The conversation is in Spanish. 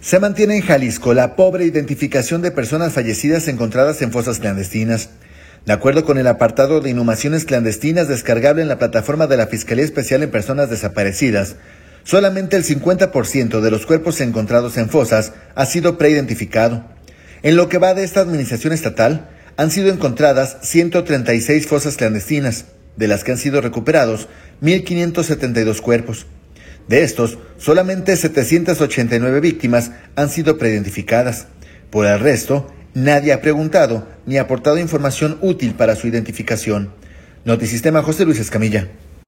Se mantiene en Jalisco la pobre identificación de personas fallecidas encontradas en fosas clandestinas. De acuerdo con el apartado de inhumaciones clandestinas descargable en la plataforma de la Fiscalía Especial en Personas Desaparecidas, solamente el 50% de los cuerpos encontrados en fosas ha sido preidentificado. En lo que va de esta administración estatal, han sido encontradas 136 fosas clandestinas, de las que han sido recuperados 1.572 cuerpos. De estos, solamente 789 víctimas han sido preidentificadas. Por el resto, nadie ha preguntado ni aportado información útil para su identificación. Notisistema, José Luis Escamilla.